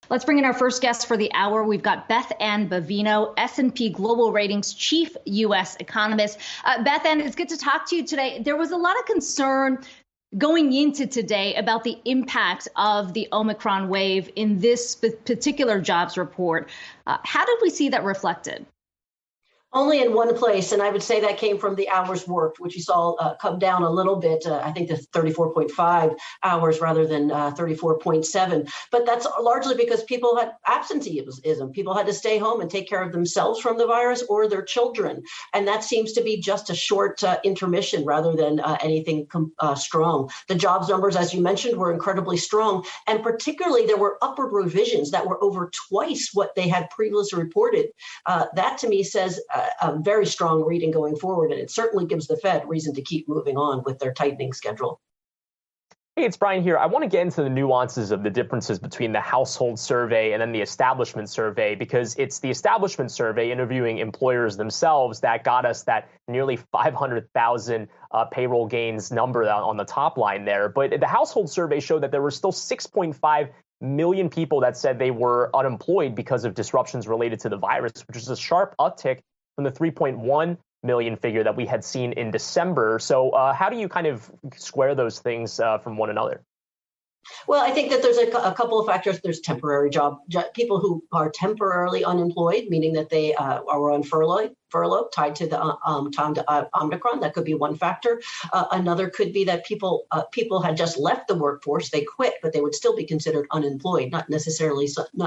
Let's bring in our first guest for the hour. We've got Beth Ann Bavino, S&P Global Ratings Chief U.S. Economist. Beth Ann, it's good to talk to you today. There was a lot of concern going into today about the impact of the Omicron wave in this particular jobs report. How did we see that reflected? Only in one place, and I would say that came from the hours worked, which you saw come down a little bit, I think to 34.5 hours rather than 34.7. But that's largely because people had absenteeism. People had to stay home and take care of themselves from the virus or their children. And that seems to be just a short intermission rather than anything strong. The jobs numbers, as you mentioned, were incredibly strong. And particularly, there were upward revisions that were over twice what they had previously reported. That to me says a very strong reading going forward, and it certainly gives the Fed reason to keep moving on with their tightening schedule. Hey, it's Brian here. I want to get into the nuances of the differences between the household survey and then the establishment survey, because it's the establishment survey interviewing employers themselves that got us that nearly 500,000 payroll gains number on the top line there. But the household survey showed that there were still 6.5 million people that said they were unemployed because of disruptions related to the virus, which is a sharp uptick from the 3.1 million figure that we had seen in December. So how do you kind of square those things from one another? Well, I think that there's a couple of factors. There's temporary people who are temporarily unemployed, meaning that they are on furlough tied to the time to Omicron. That could be one factor. Another could be that people had just left the workforce. They quit, but they would still be considered unemployed, not necessarily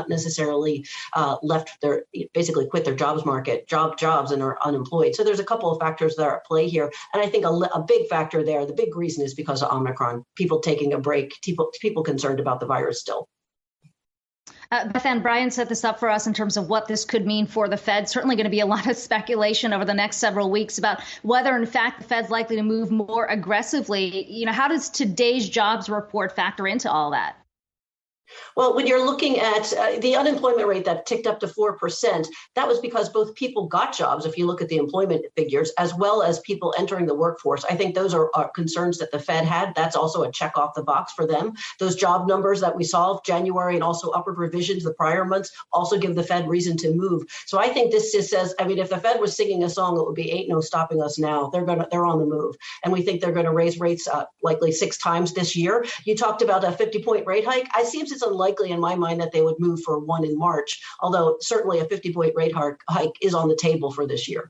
left their basically quit their jobs and are unemployed. So there's a couple of factors that are at play here, and I think a big factor there, the big reason is because of Omicron. People taking a break. People concerned about the virus still. Beth Ann, Brian set this up for us in terms of what this could mean for the Fed. Certainly going to be a lot of speculation over the next several weeks about whether, in fact, the Fed's likely to move more aggressively. You know, how does today's jobs report factor into all that? Well, when you're looking at the unemployment rate that ticked up to 4%, that was because both people got jobs, if you look at the employment figures, as well as people entering the workforce. I think those are concerns that the Fed had. That's also a check off the box for them. Those job numbers that we saw January and also upward revisions the prior months also give the Fed reason to move. So I think this just says, I mean, if the Fed was singing a song, it would be ain't no stopping us now. They're on the move. And we think they're going to raise rates likely 6 times this year. You talked about a 50-point rate hike. It seems it's unlikely in my mind that they would move for one in March, although certainly a 50-point rate hike is on the table for this year.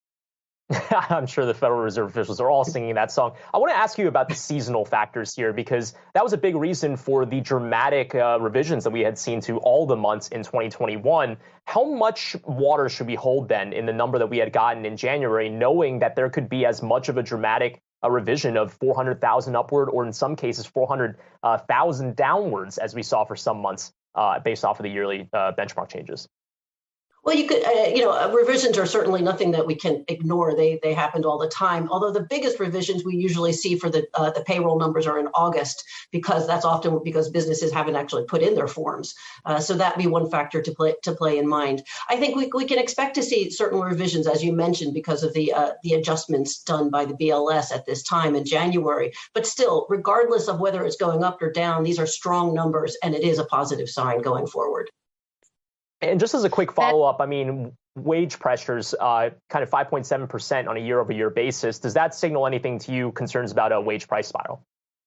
I'm sure the Federal Reserve officials are all singing that song. I want to ask you about the seasonal factors here, because that was a big reason for the dramatic revisions that we had seen to all the months in 2021. How much water should we hold then in the number that we had gotten in January, knowing that there could be as much of a dramatic revision of 400,000 upward, or in some cases 400,000 downwards, as we saw for some months based off of the yearly benchmark changes? Well, you could, revisions are certainly nothing that we can ignore. They happened all the time. Although the biggest revisions we usually see for the payroll numbers are in August, because that's often because businesses haven't actually put in their forms. So that'd be one factor to play in mind. I think we can expect to see certain revisions, as you mentioned, because of the adjustments done by the BLS at this time in January. But still, regardless of whether it's going up or down, these are strong numbers, and it is a positive sign going forward. And just as a quick follow-up, I mean, wage pressures, kind of 5.7% on a year-over-year basis. Does that signal anything to you, concerns about a wage price spiral?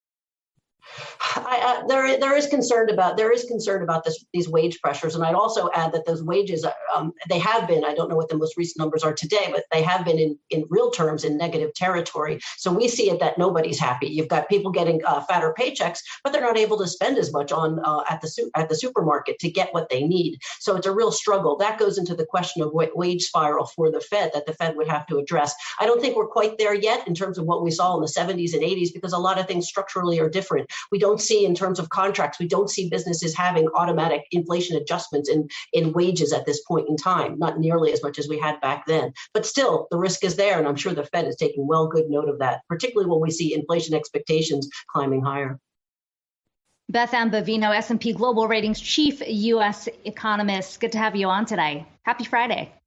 There is concern about these wage pressures, and I'd also add that those wages they have been. I don't know what the most recent numbers are today, but they have been in real terms in negative territory. So we see it that nobody's happy. You've got people getting fatter paychecks, but they're not able to spend as much on at the supermarket to get what they need. So it's a real struggle. That goes into the question of wage spiral for the Fed that the Fed would have to address. I don't think we're quite there yet in terms of what we saw in the 70s and 80s, because a lot of things structurally are different. We don't see, in terms of contracts, we don't see businesses having automatic inflation adjustments in wages at this point in time, not nearly as much as we had back then. But still, the risk is there, and I'm sure the Fed is taking good note of that, particularly when we see inflation expectations climbing higher. Beth Ann Bavino, S&P Global Ratings Chief U.S. Economist. Good to have you on today. Happy Friday.